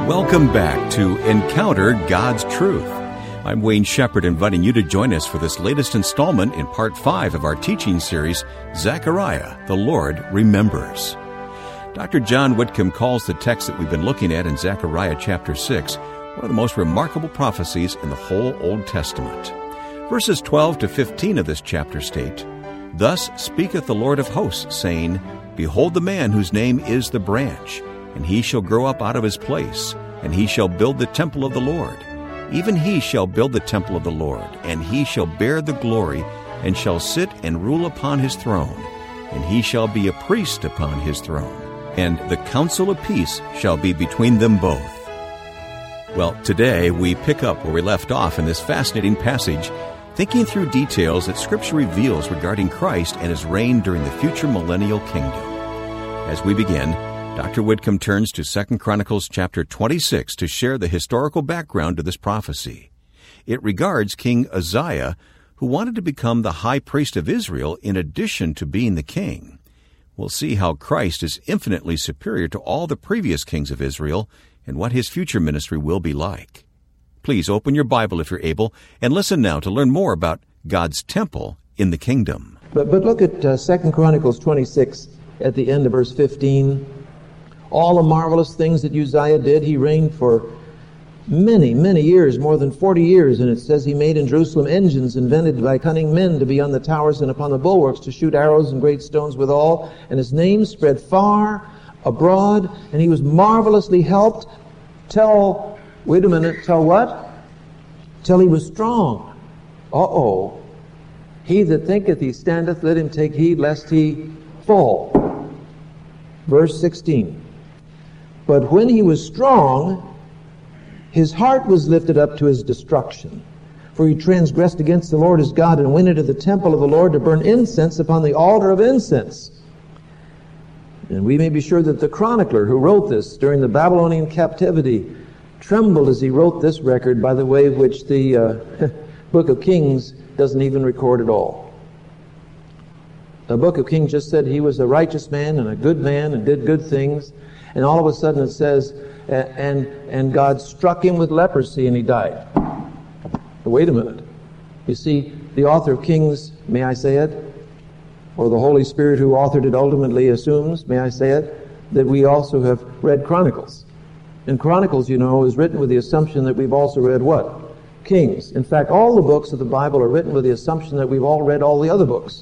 Welcome back to Encounter God's Truth. I'm Wayne Shepherd, inviting you to join us for this latest installment in Part 5 of our teaching series, Zechariah, the Lord Remembers. Dr. John Whitcomb calls the text that we've been looking at in Zechariah chapter 6 one of the most remarkable prophecies in the whole Old Testament. Verses 12 to 15 of this chapter state, "Thus speaketh the Lord of hosts, saying, Behold the man whose name is the branch, and he shall grow up out of his place, and he shall build the temple of the Lord. Even he shall build the temple of the Lord, and he shall bear the glory, and shall sit and rule upon his throne, and he shall be a priest upon his throne, and the counsel of peace shall be between them both." Well, today we pick up where we left off in this fascinating passage, thinking through details that Scripture reveals regarding Christ and his reign during the future millennial kingdom. As we begin, Dr. Whitcomb turns to 2 Chronicles chapter 26 to share the historical background to this prophecy. It regards King Uzziah, who wanted to become the high priest of Israel in addition to being the king. We'll see how Christ is infinitely superior to all the previous kings of Israel and what his future ministry will be like. Please open your Bible if you're able and listen now to learn more about God's temple in the kingdom. But look at 2 Chronicles 26 at the end of verse 15. All the marvelous things that Uzziah did, he reigned for many, many years, more than 40 years, and it says he made in Jerusalem engines invented by cunning men to be on the towers and upon the bulwarks, to shoot arrows and great stones withal, and his name spread far abroad, and he was marvelously helped till what? Till he was strong. He that thinketh he standeth, let him take heed lest he fall. Verse 16. But when he was strong, his heart was lifted up to his destruction. For he transgressed against the Lord his God, and went into the temple of the Lord to burn incense upon the altar of incense. And we may be sure that the chronicler who wrote this during the Babylonian captivity trembled as he wrote this record, by the way, which the Book of Kings doesn't even record at all. The Book of Kings just said he was a righteous man and a good man and did good things, and all of a sudden it says, and God struck him with leprosy and he died. Wait a minute. You see, the author of Kings, may I say it, or the Holy Spirit who authored it ultimately assumes, may I say it, that we also have read Chronicles. And Chronicles, you know, is written with the assumption that we've also read what? Kings. In fact, all the books of the Bible are written with the assumption that we've all read all the other books.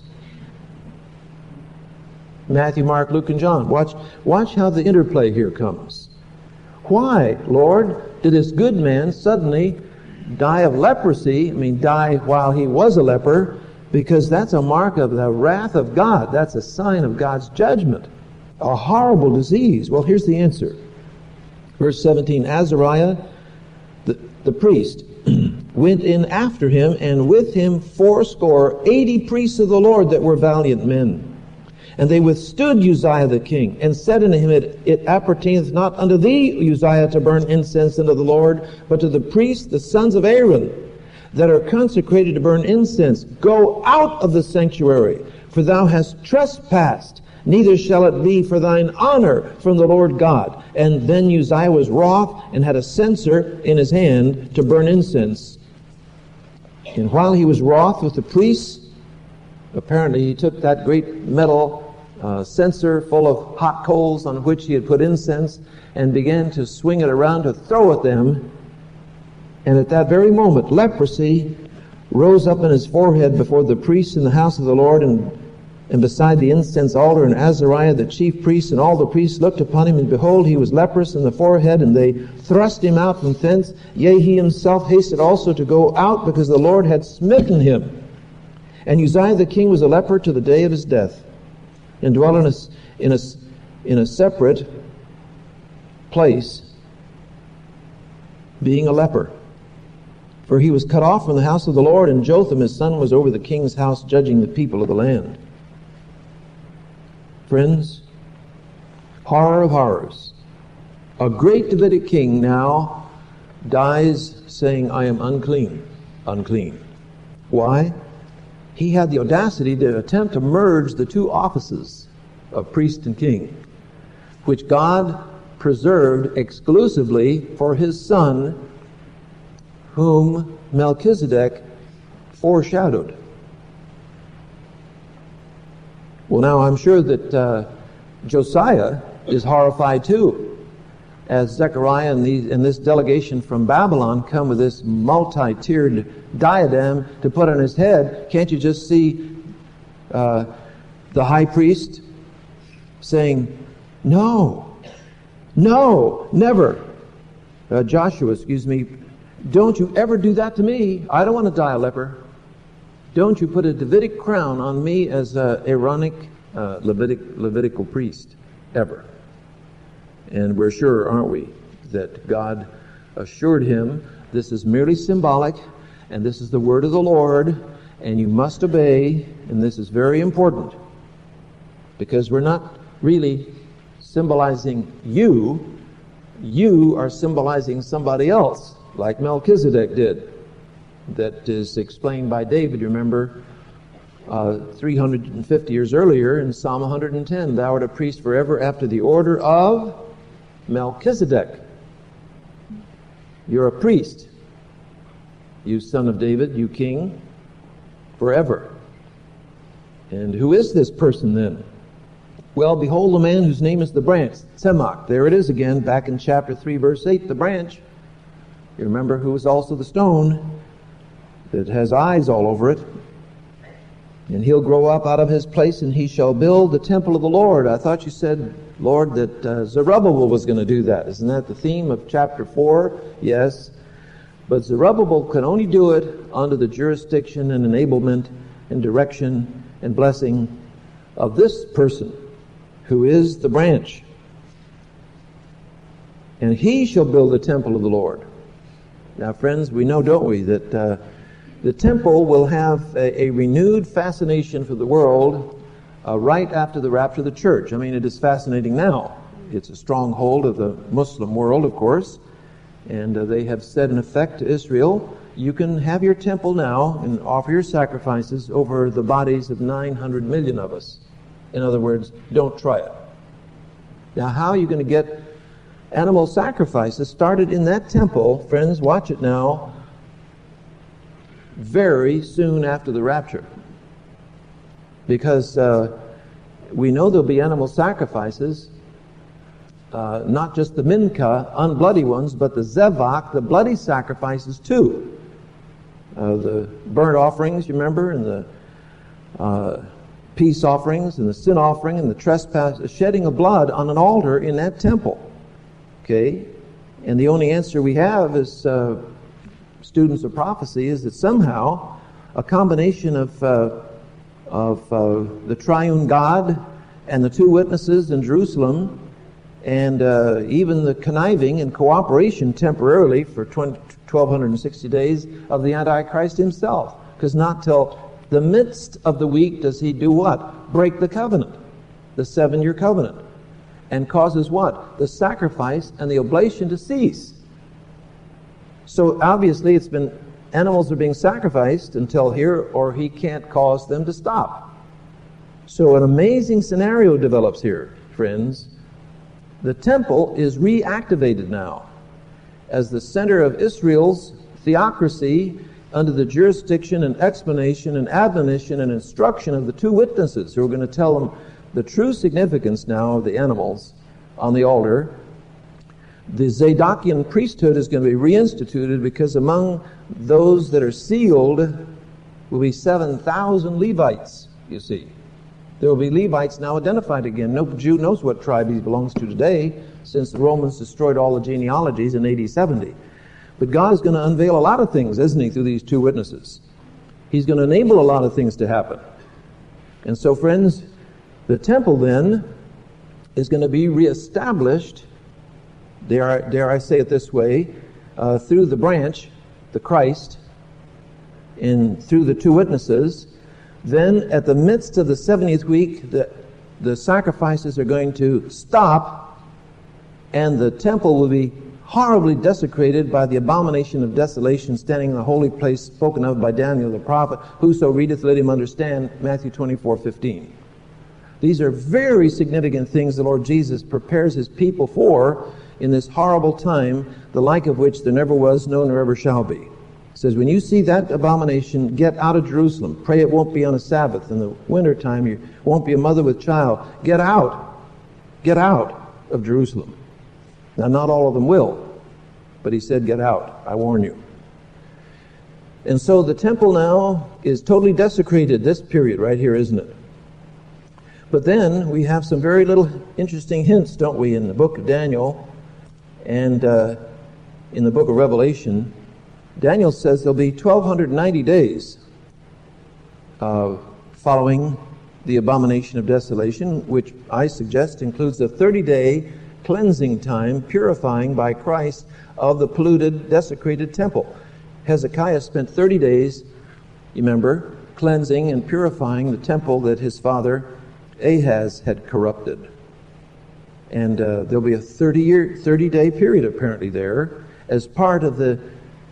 Matthew, Mark, Luke, and John. Watch how the interplay here comes. Why, Lord, did this good man suddenly die of leprosy? Die while he was a leper, because that's a mark of the wrath of God. That's a sign of God's judgment. A horrible disease. Well, here's the answer. Verse 17, Azariah, the priest, went in after him, and with him 80 priests of the Lord that were valiant men. And they withstood Uzziah the king, and said unto him, It appertaineth not unto thee, Uzziah, to burn incense unto the Lord, but to the priests, the sons of Aaron, that are consecrated to burn incense. Go out of the sanctuary, for thou hast trespassed, neither shall it be for thine honor from the Lord God. And then Uzziah was wroth, and had a censer in his hand to burn incense. And while he was wroth with the priests, apparently he took that great metal censer full of hot coals on which he had put incense, and began to swing it around to throw at them. And at that very moment, leprosy rose up in his forehead before the priests in the house of the Lord, and beside the incense altar. And Azariah the chief priest and all the priests looked upon him, and behold, he was leprous in the forehead, and they thrust him out from thence. Yea, he himself hasted also to go out, because the Lord had smitten him. And Uzziah the king was a leper to the day of his death, and dwelt in a separate place, being a leper. For he was cut off from the house of the Lord, and Jotham his son was over the king's house, judging the people of the land. Friends, horror of horrors. A great Davidic king now dies saying, I am unclean, unclean. Why? He had the audacity to attempt to merge the two offices of priest and king, which God preserved exclusively for his son, whom Melchizedek foreshadowed. Well, now I'm sure that Josiah is horrified too, as Zechariah and this delegation from Babylon come with this multi-tiered diadem to put on his head. Can't you just see the high priest saying, no, never. Joshua, don't you ever do that to me. I don't want to die a leper. Don't you put a Davidic crown on me as a Aaronic Levitical priest, ever. And we're sure, aren't we, that God assured him, this is merely symbolic, and this is the word of the Lord, and you must obey, and this is very important, because we're not really symbolizing you. You are symbolizing somebody else, like Melchizedek did. That is explained by David, remember, 350 years earlier in Psalm 110. Thou art a priest forever after the order of Melchizedek. You're a priest, you son of David, you king, forever. And who is this person then? Well, behold, a man whose name is the branch, Tzemach. There it is again, back in chapter 3, verse 8, the branch. You remember who is also the stone that has eyes all over it. And he'll grow up out of his place, and he shall build the temple of the Lord. I thought you said, Lord, that Zerubbabel was going to do that. Isn't that the theme of chapter 4? Yes. But Zerubbabel can only do it under the jurisdiction and enablement and direction and blessing of this person, who is the branch. And he shall build the temple of the Lord. Now, friends, we know, don't we, that the temple will have a renewed fascination for the world right after the rapture of the church. I mean, it is fascinating now. It's a stronghold of the Muslim world, of course. And they have said, in effect, to Israel, you can have your temple now and offer your sacrifices over the bodies of 900 million of us. In other words, don't try it. Now, how are you going to get animal sacrifices started in that temple? Friends, watch it now. Very soon after the rapture. Because we know there'll be animal sacrifices, not just the mincha, unbloody ones, but the zevach, the bloody sacrifices too. The burnt offerings, you remember, and the peace offerings, and the sin offering, and the trespass, the shedding of blood on an altar in that temple. Okay? And the only answer we have is students of prophecy is that somehow a combination of the triune God and the two witnesses in Jerusalem, and even the conniving and cooperation temporarily for 1,260 days of the Antichrist himself. Because not till the midst of the week does he do what? Break the covenant, the 7-year covenant, and causes what? The sacrifice and the oblation to cease. So obviously animals are being sacrificed until here, or he can't cause them to stop. So an amazing scenario develops here, friends. The temple is reactivated now as the center of Israel's theocracy under the jurisdiction and explanation and admonition and instruction of the two witnesses who are going to tell them the true significance now of the animals on the altar. The Zadokian priesthood is going to be reinstituted, because among those that are sealed will be 7,000 Levites, you see. There will be Levites now identified again. No Jew knows what tribe he belongs to today, since the Romans destroyed all the genealogies in AD 70. But God is going to unveil a lot of things, isn't he, through these two witnesses. He's going to enable a lot of things to happen. And so, friends, the temple then is going to be reestablished, dare I say it this way, through the branch, the Christ, and through the two witnesses. Then at the midst of the 70th week, the sacrifices are going to stop, and the temple will be horribly desecrated by the abomination of desolation standing in the holy place spoken of by Daniel the prophet. Whoso readeth, let him understand, Matthew 24:15. These are very significant things the Lord Jesus prepares His people for in this horrible time, the like of which there never was, no, nor ever shall be. It says, when you see that abomination, get out of Jerusalem. Pray it won't be on a Sabbath. In the wintertime, you won't be a mother with child. Get out. Get out of Jerusalem. Now, not all of them will, but He said, get out. I warn you. And so the temple now is totally desecrated, this period right here, isn't it? But then we have some very little interesting hints, don't we, in the book of Daniel and in the book of Revelation. Daniel says there'll be 1,290 days following the abomination of desolation, which I suggest includes a 30-day cleansing time, purifying by Christ of the polluted, desecrated temple. Hezekiah spent 30 days, you remember, cleansing and purifying the temple that his father Ahaz had corrupted. And there'll be a 30-day period apparently there as part of the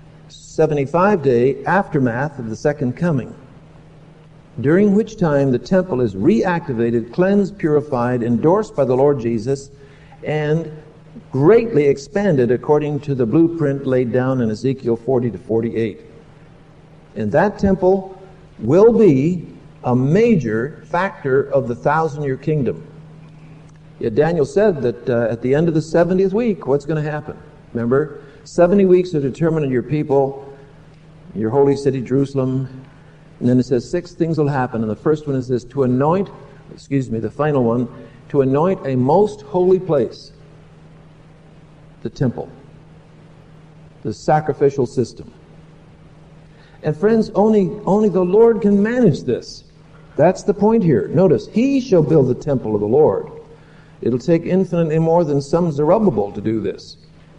75-day aftermath of the second coming, during which time the temple is reactivated, cleansed, purified, endorsed by the Lord Jesus, and greatly expanded according to the blueprint laid down in Ezekiel 40 to 48. And that temple will be a major factor of the 1,000-year kingdom. Yet Daniel said that at the end of the 70th week, what's going to happen? Remember, 70 weeks are determined in your people, your holy city, Jerusalem. And then it says 6 things will happen. And the first one is this, the final one, to anoint a most holy place, the temple, the sacrificial system. And friends, only the Lord can manage this. That's the point here. Notice, He shall build the temple of the Lord. It'll take infinitely more than some Zerubbabel to do this.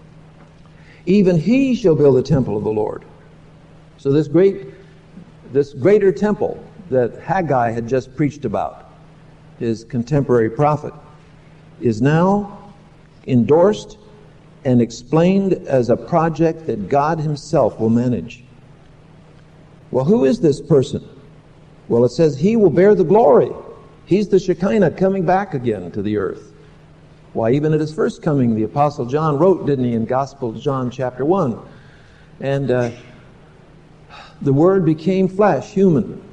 Even He shall build the temple of the Lord. So this greater temple that Haggai had just preached about, his contemporary prophet, is now endorsed and explained as a project that God Himself will manage. Well, who is this person? Well, it says He will bear the glory. He's the Shekinah coming back again to the earth. Why, even at His first coming, the Apostle John wrote, didn't he, in Gospel of John chapter 1. And the Word became flesh, human.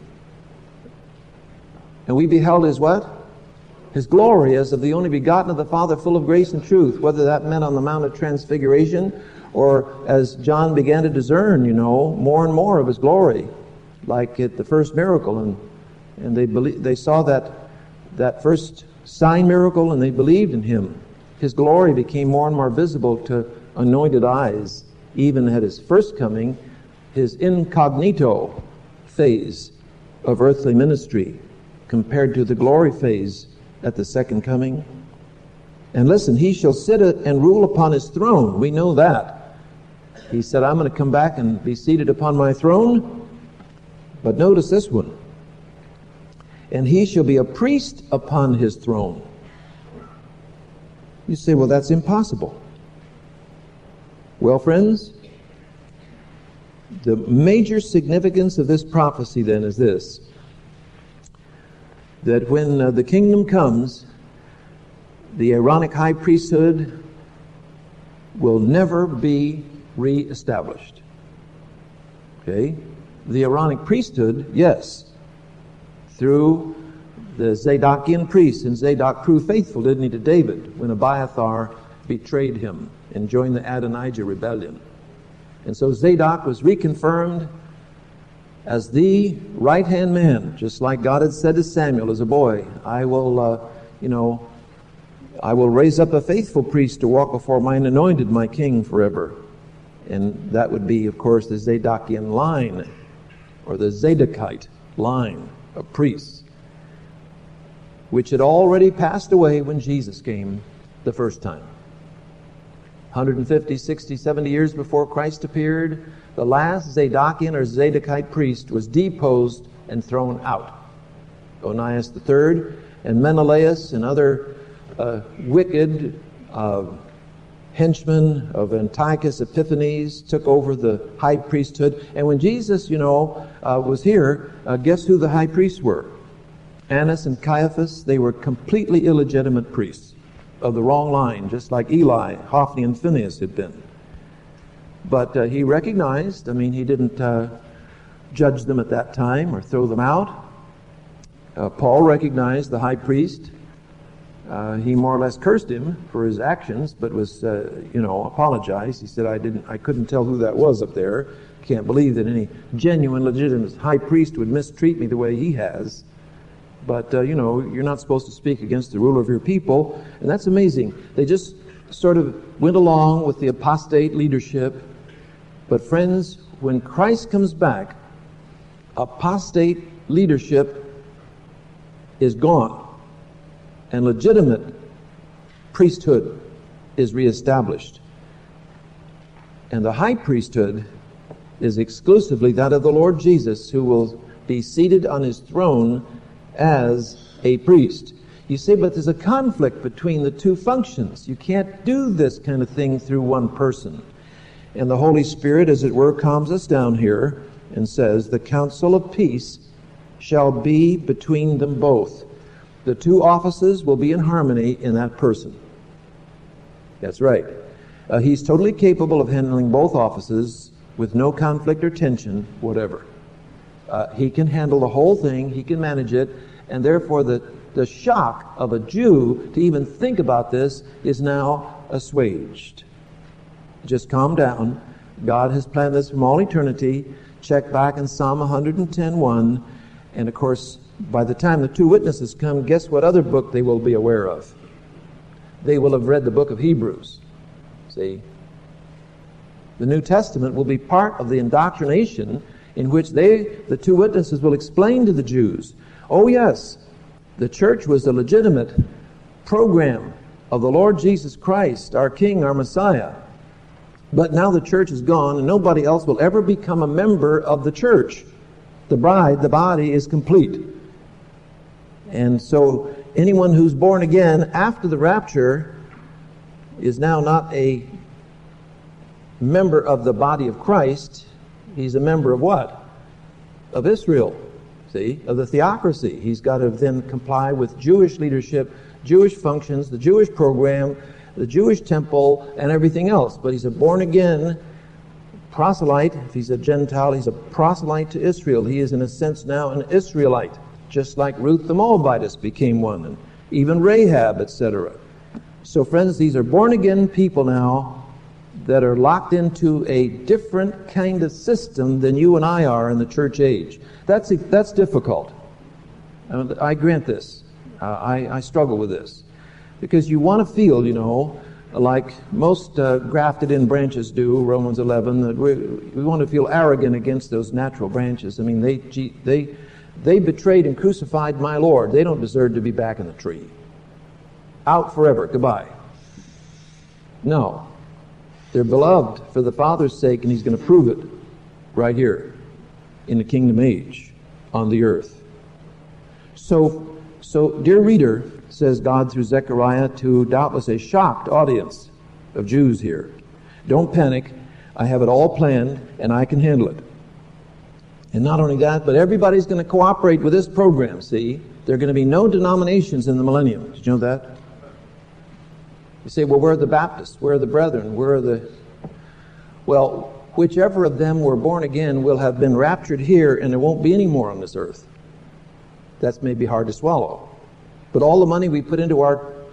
And we beheld His what? His glory as of the only begotten of the Father, full of grace and truth, whether that meant on the Mount of Transfiguration or as John began to discern, more and more of His glory, like at the first miracle. And they saw that first sign miracle and they believed in Him. His glory became more and more visible to anointed eyes, even at His first coming, His incognito phase of earthly ministry compared to the glory phase at the second coming. And listen, He shall sit and rule upon His throne. We know that. He said, I'm going to come back and be seated upon my throne. But notice this one. And He shall be a priest upon His throne. You say, well, that's impossible. Well, friends, the major significance of this prophecy then is this, that when the kingdom comes, the Aaronic high priesthood will never be re-established. Okay? The Aaronic priesthood, yes, through the Zadokian priests, and Zadok proved faithful, didn't he, to David when Abiathar betrayed him and joined the Adonijah rebellion. And so Zadok was reconfirmed as the right-hand man, just like God had said to Samuel as a boy, I will raise up a faithful priest to walk before mine anointed, my king, forever. And that would be, of course, the Zadokian line, or the Zadokite line of priests, which had already passed away when Jesus came the first time. 150, 60, 70 years before Christ appeared, the last Zadokian or Zadokite priest was deposed and thrown out. Onias III and Menelaus and other wicked henchmen of Antiochus Epiphanes took over the high priesthood. And when Jesus, was here, guess who the high priests were? Annas and Caiaphas, they were completely illegitimate priests of the wrong line, just like Eli, Hophni, and Phinehas had been. But he recognized, he didn't judge them at that time or throw them out. Paul recognized the high priest. He more or less cursed him for his actions, but was, apologized. He said, I couldn't tell who that was up there. Can't believe that any genuine, legitimate high priest would mistreat me the way he has. But, you're not supposed to speak against the ruler of your people. And that's amazing. They just sort of went along with the apostate leadership. But friends, when Christ comes back, apostate leadership is gone. And legitimate priesthood is reestablished. And the high priesthood is exclusively that of the Lord Jesus, who will be seated on his throne as a priest. You say, but there's a conflict between the two functions. You can't do this kind of thing through one person. And the Holy Spirit, as it were, calms us down here and says, the counsel of peace shall be between them both. The two offices will be in harmony in that person. That's right. He's totally capable of handling both offices with no conflict or tension, whatever. He can handle the whole thing. He can manage it. And therefore, the shock of a Jew to even think about this is now assuaged. Just calm down. God has planned this from all eternity. Check back in Psalm 110:1. And of course, by the time the two witnesses come, guess what other book they will be aware of? They will have read the book of Hebrews. See? The New Testament will be part of the indoctrination in which the two witnesses will explain to the Jews, oh yes, the church was a legitimate program of the Lord Jesus Christ, our King, our Messiah. But now the church is gone and nobody else will ever become a member of the church. The bride, the body, is complete. And so anyone who's born again after the rapture is now not a member of the body of Christ. He's a member of what? Of Israel. See? Of the theocracy. He's got to then comply with Jewish leadership, Jewish functions, the Jewish program, the Jewish temple, and everything else. But he's a born-again proselyte. If he's a Gentile, he's a proselyte to Israel. He is, in a sense, now an Israelite, just like Ruth the Moabitess became one, and even Rahab, etc. So, friends, these are born-again people now that are locked into a different kind of system than you and I are in the church age. That's difficult. I grant this. I struggle with this. Because you want to feel, like most grafted-in branches do, Romans 11, that we want to feel arrogant against those natural branches. They betrayed and crucified my Lord. They don't deserve to be back in the tree. Out forever. Goodbye. No. They're beloved for the Father's sake, and He's going to prove it right here in the kingdom age on the earth. So, dear reader, says God through Zechariah to doubtless a shocked audience of Jews here, don't panic. I have it all planned, and I can handle it. And not only that, but everybody's going to cooperate with this program, see? There are going to be no denominations in the millennium. Did you know that? You say, well, where are the Baptists? Where are the Brethren? Where are the... Well, whichever of them were born again will have been raptured here, and there won't be any more on this earth. That's maybe hard to swallow. But all the money we put into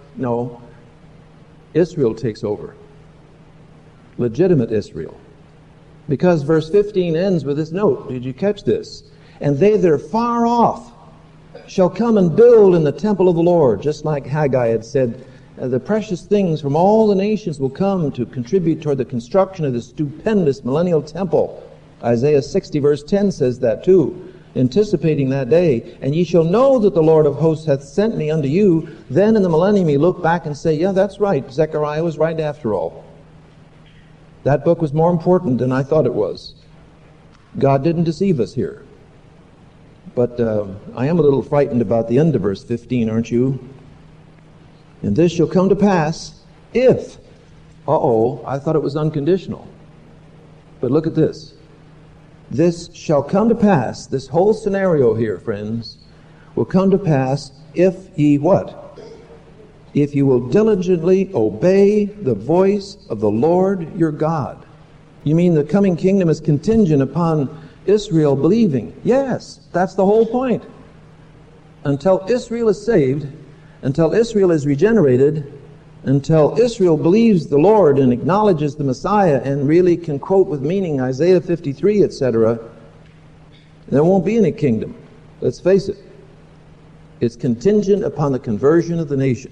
Israel takes over. Legitimate Israel. Because verse 15 ends with this note. Did you catch this? And they that are far off shall come and build in the temple of the Lord. Just like Haggai had said, the precious things from all the nations will come to contribute toward the construction of the stupendous millennial temple. Isaiah 60 verse 10 says that too, anticipating that day. And ye shall know that the Lord of hosts hath sent me unto you. Then in the millennium ye look back and say, yeah, that's right. Zechariah was right after all. That book was more important than I thought it was. God didn't deceive us here. But I am a little frightened about the end of verse 15, aren't you? And this shall come to pass if... I thought it was unconditional. But look at this. This shall come to pass, this whole scenario here, friends, will come to pass if ye what? If you will diligently obey the voice of the Lord your God. You mean the coming kingdom is contingent upon Israel believing? Yes, that's the whole point. Until Israel is saved, until Israel is regenerated, until Israel believes the Lord and acknowledges the Messiah and really can quote with meaning Isaiah 53, etc., there won't be any kingdom. Let's face it. It's contingent upon the conversion of the nation.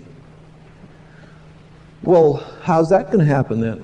Well, how's that going to happen then?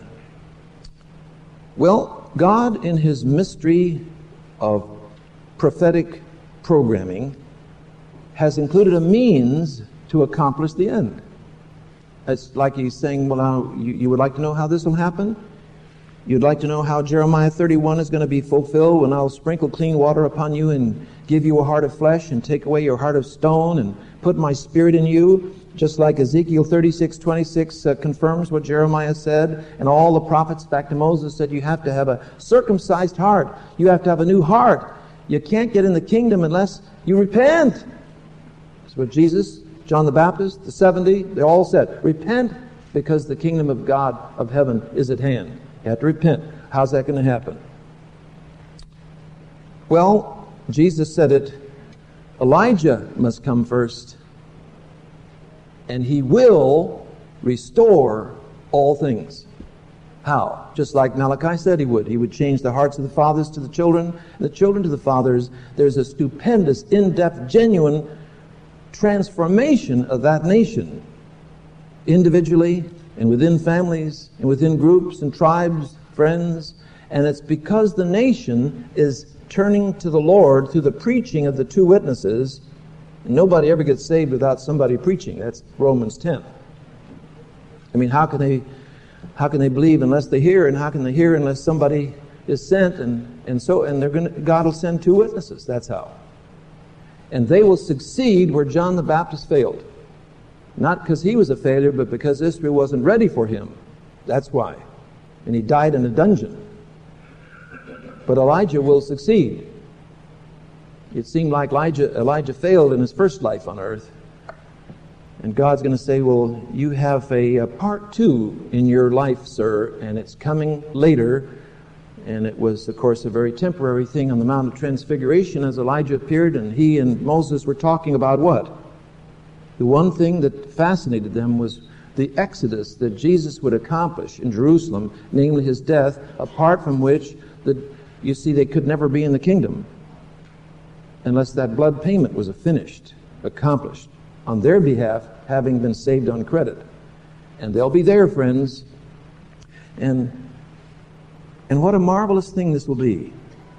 Well, God, in His mystery of prophetic programming, has included a means to accomplish the end. It's like He's saying, well, now, you would like to know how this will happen? You'd like to know how Jeremiah 31 is going to be fulfilled when I'll sprinkle clean water upon you and give you a heart of flesh and take away your heart of stone and put my spirit in you, just like Ezekiel 36:26 confirms what Jeremiah said, and all the prophets back to Moses said you have to have a circumcised heart. You have to have a new heart. You can't get in the kingdom unless you repent. That's what Jesus, John the Baptist, the 70, they all said, repent because the kingdom of God of heaven is at hand. You have to repent. How's that going to happen? Well, Jesus said it. Elijah must come first, and he will restore all things. How? Just like Malachi said he would. He would change the hearts of the fathers to the children, and the children to the fathers. There's a stupendous, in-depth, genuine transformation of that nation, individually and within families and within groups and tribes, friends. And it's because the nation is turning to the Lord through the preaching of the two witnesses. And nobody ever gets saved without somebody preaching. That's Romans 10. I mean, how can they believe unless they hear, and how can they hear unless somebody is sent? And God will send two witnesses. That's how. And they will succeed where John the Baptist failed. Not because he was a failure, but because Israel wasn't ready for him. That's why. And he died in a dungeon. But Elijah will succeed. It seemed like Elijah failed in his first life on earth. And God's going to say, well, you have a part 2 in your life, sir, and it's coming later. And it was, of course, a very temporary thing on the Mount of Transfiguration as Elijah appeared, and he and Moses were talking about what? The one thing that fascinated them was the exodus that Jesus would accomplish in Jerusalem, namely his death, apart from which, you see, they could never be in the kingdom unless that blood payment was accomplished on their behalf, having been saved on credit. And they'll be there, friends. And what a marvelous thing this will be.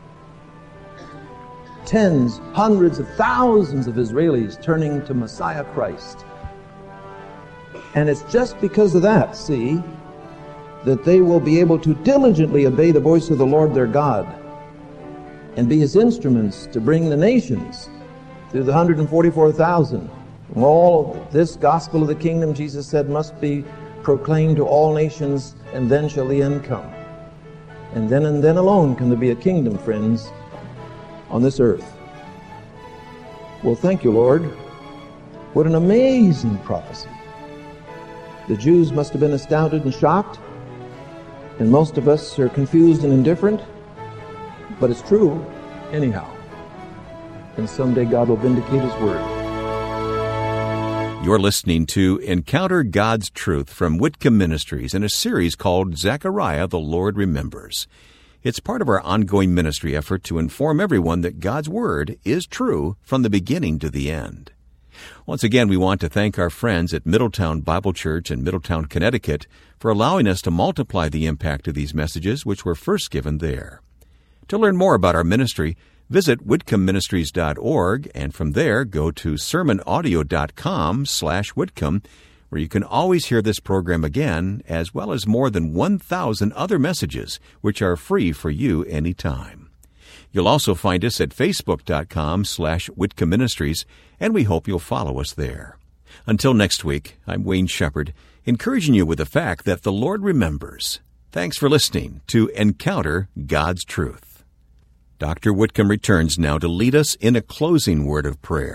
Tens, hundreds of thousands of Israelis turning to Messiah Christ. And it's just because of that, see, that they will be able to diligently obey the voice of the Lord their God and be His instruments to bring the nations through the 144,000. All this gospel of the kingdom, Jesus said, must be proclaimed to all nations, and then shall the end come. And then alone can there be a kingdom, friends, on this earth. Well, thank you, Lord. What an amazing prophecy. The Jews must have been astounded and shocked, and most of us are confused and indifferent, but it's true anyhow. And someday God will vindicate His word. You're listening to Encounter God's Truth from Whitcomb Ministries in a series called Zechariah, the Lord Remembers. It's part of our ongoing ministry effort to inform everyone that God's Word is true from the beginning to the end. Once again, we want to thank our friends at Middletown Bible Church in Middletown, Connecticut, for allowing us to multiply the impact of these messages, which were first given there. To learn more about our ministry, visit whitcombministries.org, and from there go to sermonaudio.com/Whitcomb, where you can always hear this program again, as well as more than 1,000 other messages, which are free for you anytime. You'll also find us at facebook.com/Whitcomb Ministries, and we hope you'll follow us there. Until next week, I'm Wayne Shepherd, encouraging you with the fact that the Lord remembers. Thanks for listening to Encounter God's Truth. Dr. Whitcomb returns now to lead us in a closing word of prayer.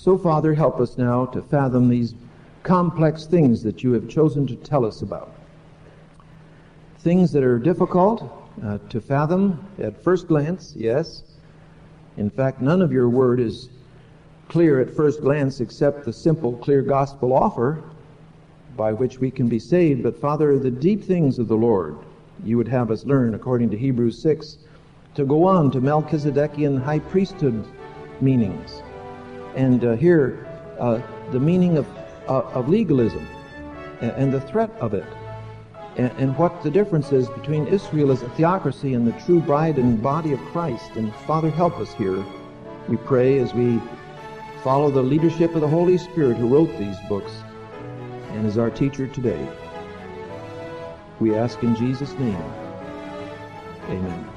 So, Father, help us now to fathom these complex things that you have chosen to tell us about. Things that are difficult to fathom at first glance, yes. In fact, none of your word is clear at first glance except the simple, clear gospel offer by which we can be saved. But, Father, the deep things of the Lord, you would have us learn, according to Hebrews 6, to go on to Melchizedekian high priesthood meanings. And here, the meaning of legalism and the threat of it, and what the difference is between Israel as a theocracy and the true bride and body of Christ. And Father, help us here, we pray, as we follow the leadership of the Holy Spirit who wrote these books and is our teacher today. We ask in Jesus' name. Amen.